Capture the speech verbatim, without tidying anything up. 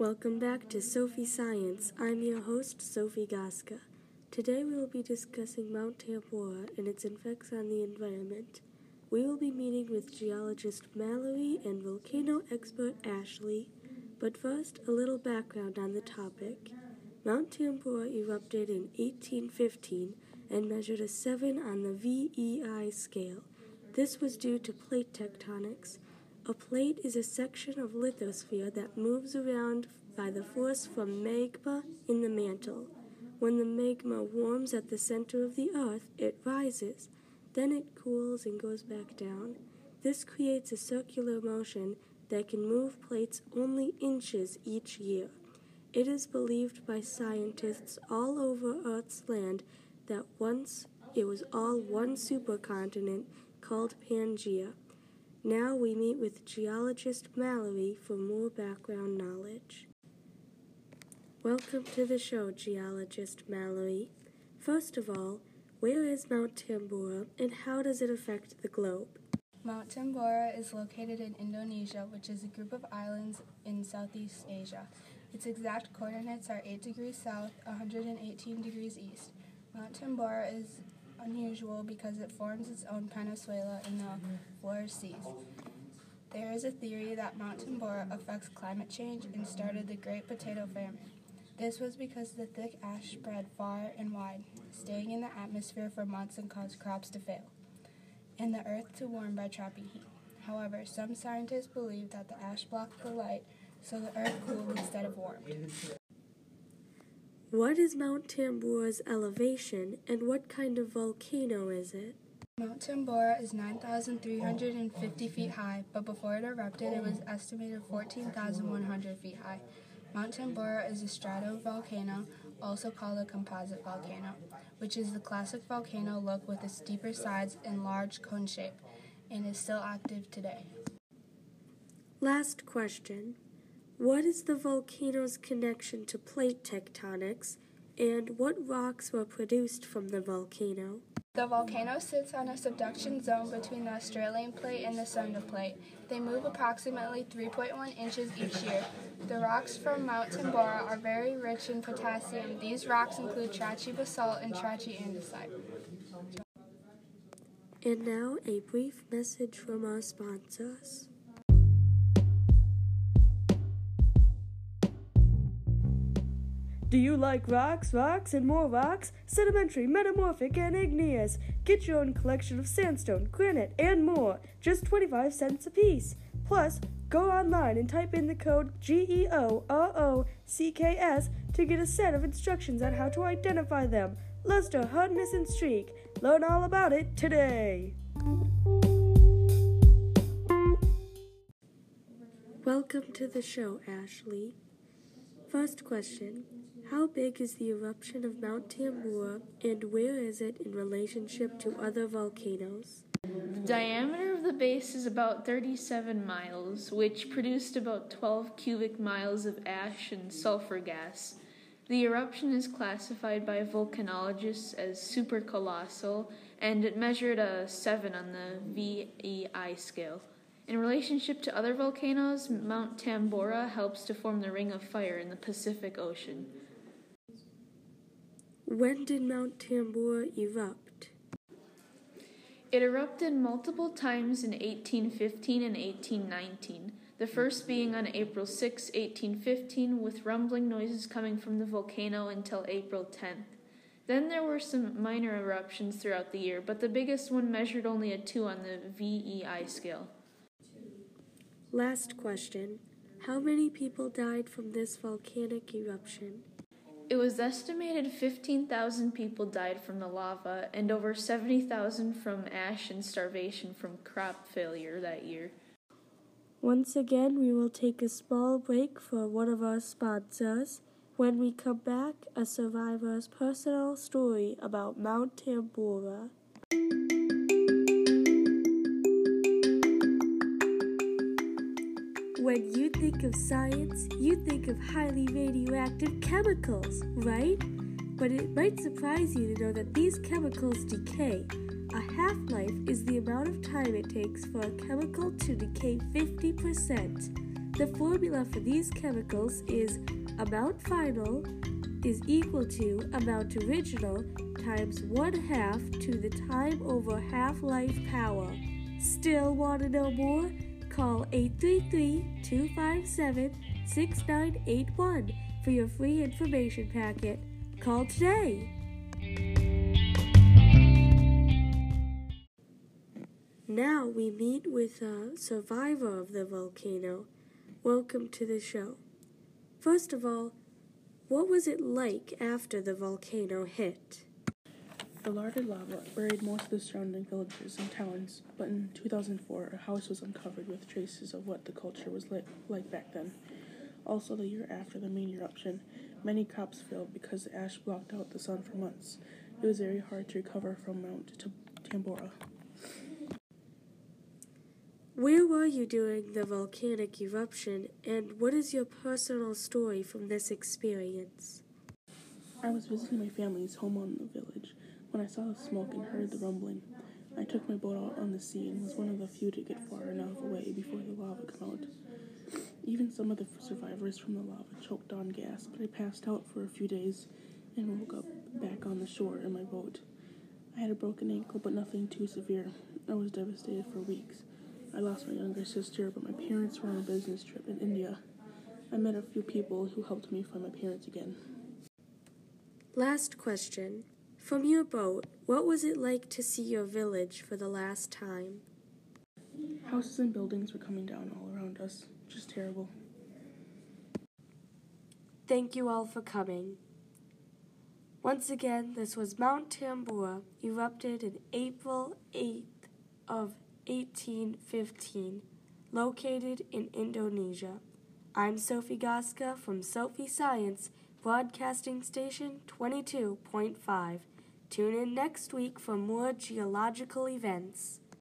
Welcome back to Sophie Science. I'm your host, Sophie Gaska. Today we will be discussing Mount Tambora and its effects on the environment. We will be meeting with geologist Mallory and volcano expert Ashley. But first, a little background on the topic. Mount Tambora erupted in eighteen fifteen and measured a seven on the V E I scale. This was due to plate tectonics. A plate is a section of lithosphere that moves around by the force from magma in the mantle. When the magma warms at the center of the earth, it rises. Then it cools and goes back down. This creates a circular motion that can move plates only inches each year. It is believed by scientists all over Earth's land that once it was all one supercontinent called Pangaea. Now we meet with geologist Mallory for more background knowledge. Welcome to the show, geologist Mallory. First of all, where is Mount Tambora and how does it affect the globe? Mount Tambora is located in Indonesia, which is a group of islands in Southeast Asia. Its exact coordinates are eight degrees south, one hundred eighteen degrees east. Mount Tambora is unusual because it forms its own peninsula in the Flores Seas. There is a theory that Mount Tambora affects climate change and started the Great Potato Famine. This was because the thick ash spread far and wide, staying in the atmosphere for months and caused crops to fail, and the earth to warm by trapping heat. However, some scientists believe that the ash blocked the light, so the earth cooled instead of warmed. What is Mount Tambora's elevation, and what kind of volcano is it? Mount Tambora is nine thousand three hundred fifty feet high, but before it erupted, it was estimated fourteen thousand one hundred feet high. Mount Tambora is a stratovolcano, also called a composite volcano, which is the classic volcano look with its steeper sides and large cone shape, and is still active today. Last question. What is the volcano's connection to plate tectonics, and what rocks were produced from the volcano? The volcano sits on a subduction zone between the Australian plate and the Sunda plate. They move approximately three point one inches each year. The rocks from Mount Tambora are very rich in potassium. These rocks include trachy basalt and trachy andesite. And now a brief message from our sponsors. Do you like rocks, rocks, and more rocks? Sedimentary, metamorphic, and igneous. Get your own collection of sandstone, granite, and more. Just twenty-five cents a piece. Plus, go online and type in the code G E O R O C K S to get a set of instructions on how to identify them. Luster, hardness, and streak. Learn all about it today. Welcome to the show, Ashley. First question. How big is the eruption of Mount Tambora, and where is it in relationship to other volcanoes? The diameter of the base is about thirty-seven miles, which produced about twelve cubic miles of ash and sulfur gas. The eruption is classified by volcanologists as supercolossal, and it measured a seven on the V E I scale. In relationship to other volcanoes, Mount Tambora helps to form the Ring of Fire in the Pacific Ocean. When did Mount Tambora erupt? It erupted multiple times in eighteen fifteen and eighteen nineteen, the first being on April sixth, eighteen fifteen, with rumbling noises coming from the volcano until April tenth. Then there were some minor eruptions throughout the year, but the biggest one measured only a two on the V E I scale. Last question. How many people died from this volcanic eruption? It was estimated fifteen thousand people died from the lava and over seventy thousand from ash and starvation from crop failure that year. Once again, we will take a small break for one of our sponsors. When we come back, a survivor's personal story about Mount Tambora. When you think of science, you think of highly radioactive chemicals, right? But it might surprise you to know that these chemicals decay. A half-life is the amount of time it takes for a chemical to decay fifty percent. The formula for these chemicals is amount final is equal to amount original times one half to the time over half-life power. Still want to know more? Call eight three three, two five seven, six nine eight one for your free information packet. Call today! Now we meet with a survivor of the volcano. Welcome to the show. First of all, what was it like after the volcano hit? The larder lava buried most of the surrounding villages and towns, but in two thousand four, a house was uncovered with traces of what the culture was li- like back then. Also, the year after the main eruption, many crops failed because the ash blocked out the sun for months. It was very hard to recover from Mount T- Tambora. Where were you during the volcanic eruption, and what is your personal story from this experience? I was visiting my family's home on the village when I saw the smoke and heard the rumbling. I took my boat out on the sea and was one of the few to get far enough away before the lava came out. Even some of the survivors from the lava choked on gas, but I passed out for a few days and woke up back on the shore in my boat. I had a broken ankle, but nothing too severe. I was devastated for weeks. I lost my younger sister, but my parents were on a business trip in India. I met a few people who helped me find my parents again. Last question. From your boat, what was it like to see your village for the last time? Houses and buildings were coming down all around us. Just terrible. Thank you all for coming. Once again, this was Mount Tambora, erupted in April eighth of eighteen fifteen, located in Indonesia. I'm Sophie Gaska from Sophie Science, Broadcasting Station twenty-two point five. Tune in next week for more geological events.